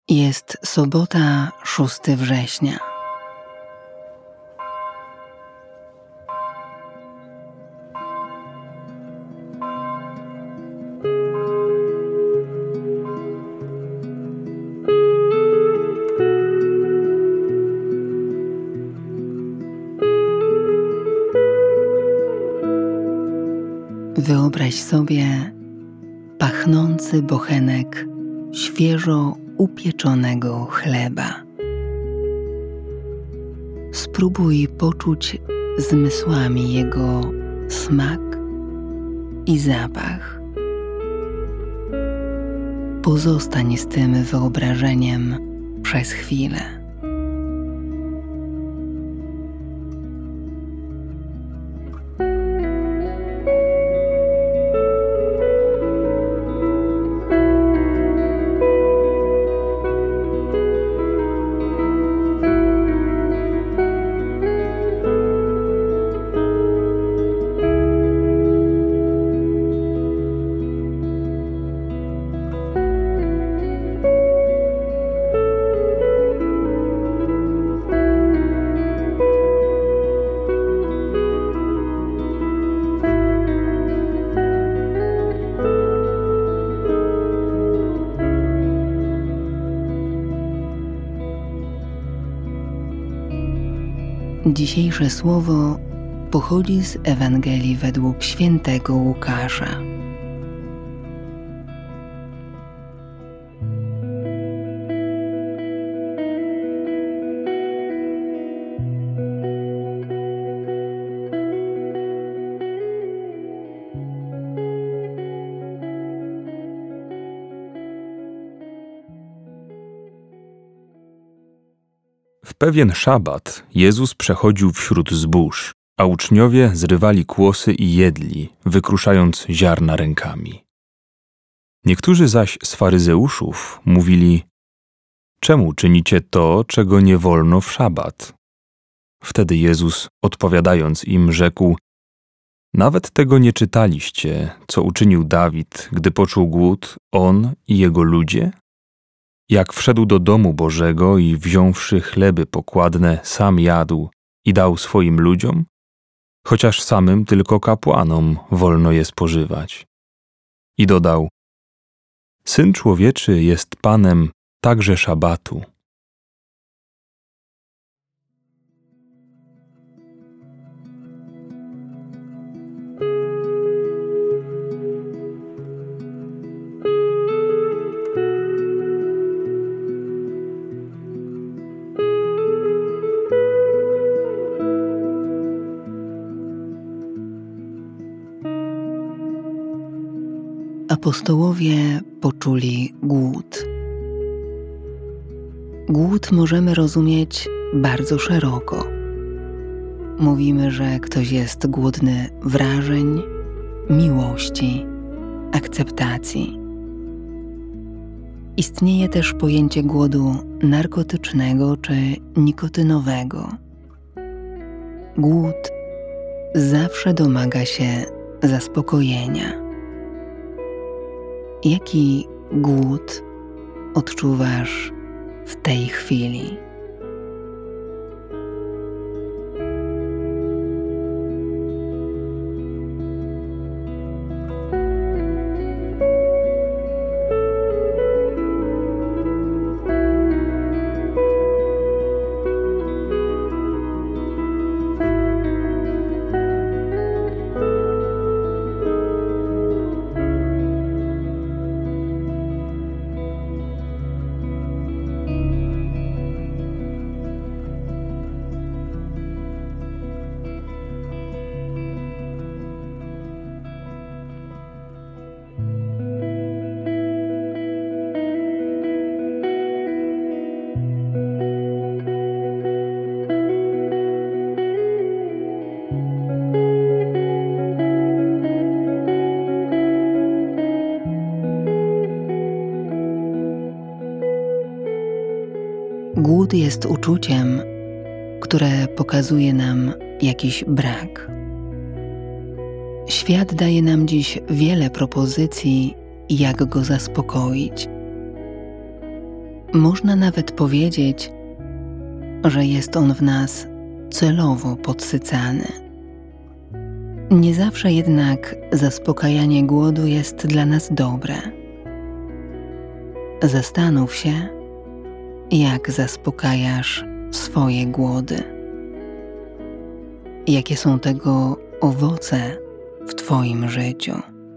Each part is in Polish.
Jest sobota, 6 września. Wyobraź sobie pachnący bochenek świeżo upieczonego chleba. Spróbuj poczuć zmysłami jego smak i zapach. Pozostań z tym wyobrażeniem przez chwilę. Dzisiejsze słowo pochodzi z Ewangelii według świętego Łukasza. W pewien szabat Jezus przechodził wśród zbóż, a uczniowie zrywali kłosy i jedli, wykruszając ziarna rękami. Niektórzy zaś z faryzeuszów mówili: czemu czynicie to, czego nie wolno w szabat? Wtedy Jezus, odpowiadając im, rzekł: nawet tego nie czytaliście, co uczynił Dawid, gdy poczuł głód, on i jego ludzie? Jak wszedł do domu Bożego i wziąwszy chleby pokładne, sam jadł i dał swoim ludziom, chociaż samym tylko kapłanom wolno je spożywać. I dodał: Syn Człowieczy jest Panem także szabatu. Apostołowie poczuli głód. Głód możemy rozumieć bardzo szeroko. Mówimy, że ktoś jest głodny wrażeń, miłości, akceptacji. Istnieje też pojęcie głodu narkotycznego czy nikotynowego. Głód zawsze domaga się zaspokojenia. Jaki głód odczuwasz w tej chwili? Głód jest uczuciem, które pokazuje nam jakiś brak. Świat daje nam dziś wiele propozycji, jak go zaspokoić. Można nawet powiedzieć, że jest on w nas celowo podsycany. Nie zawsze jednak zaspokajanie głodu jest dla nas dobre. Zastanów się, jak zaspokajasz swoje głody. Jakie są tego owoce w Twoim życiu?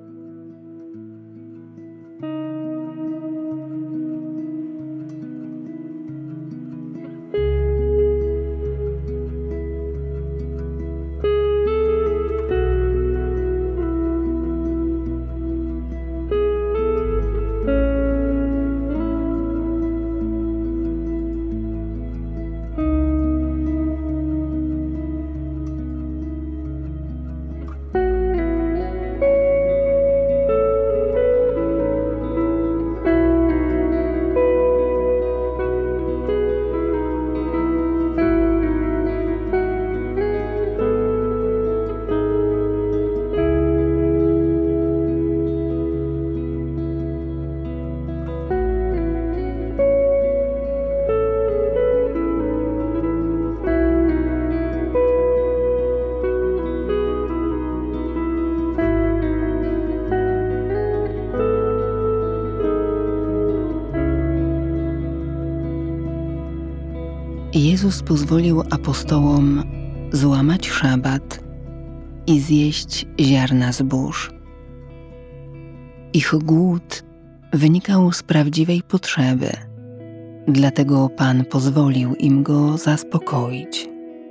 Jezus pozwolił apostołom złamać szabat i zjeść ziarna zbóż. Ich głód wynikał z prawdziwej potrzeby, dlatego Pan pozwolił im go zaspokoić.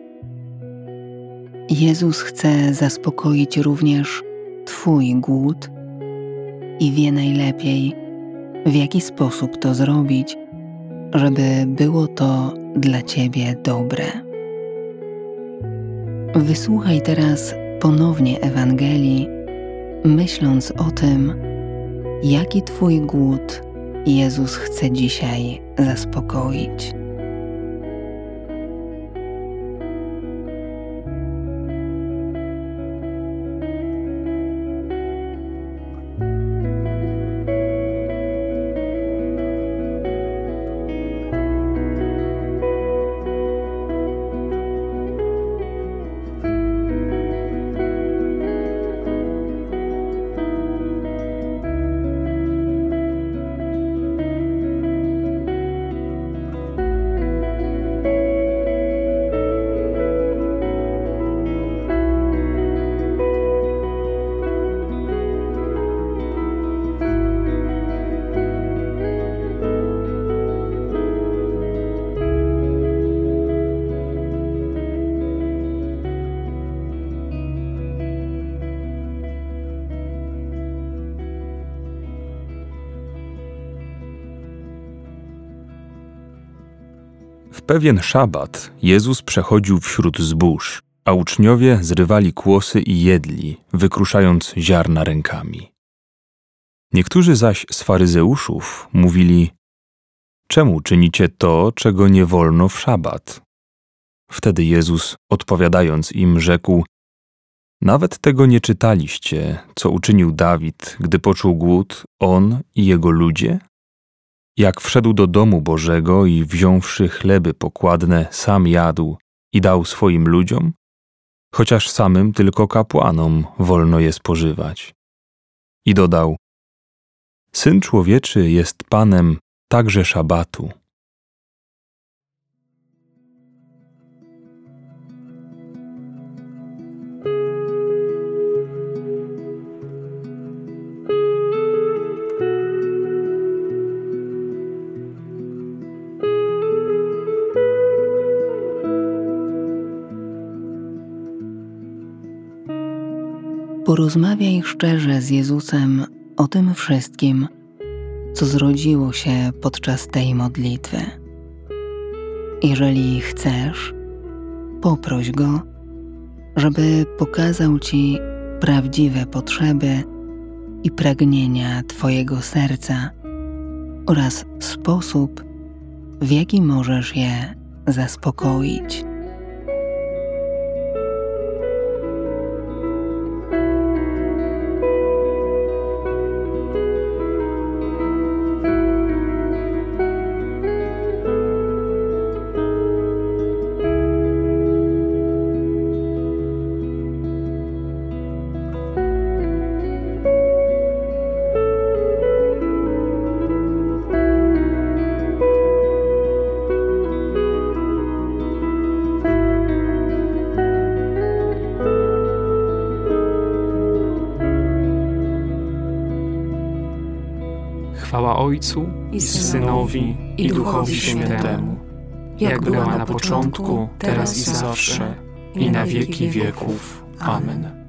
Jezus chce zaspokoić również Twój głód i wie najlepiej, w jaki sposób to zrobić, żeby było to dla Ciebie dobre. Wysłuchaj teraz ponownie Ewangelii, myśląc o tym, jaki Twój głód Jezus chce dzisiaj zaspokoić. W pewien szabat Jezus przechodził wśród zbóż, a uczniowie zrywali kłosy i jedli, wykruszając ziarna rękami. Niektórzy zaś z faryzeuszów mówili: czemu czynicie to, czego nie wolno w szabat? Wtedy Jezus, odpowiadając im, rzekł: nawet tego nie czytaliście, co uczynił Dawid, gdy poczuł głód, on i jego ludzie? Jak wszedł do domu Bożego i wziąwszy chleby pokładne, sam jadł i dał swoim ludziom, chociaż samym tylko kapłanom wolno je spożywać. I dodał: Syn Człowieczy jest Panem także szabatu. Porozmawiaj szczerze z Jezusem o tym wszystkim, co zrodziło się podczas tej modlitwy. Jeżeli chcesz, poproś Go, żeby pokazał Ci prawdziwe potrzeby i pragnienia Twojego serca oraz sposób, w jaki możesz je zaspokoić. Ojcu i Synowi i Duchowi Świętemu, jak była na początku, teraz i zawsze, i na wieki wieków. Amen.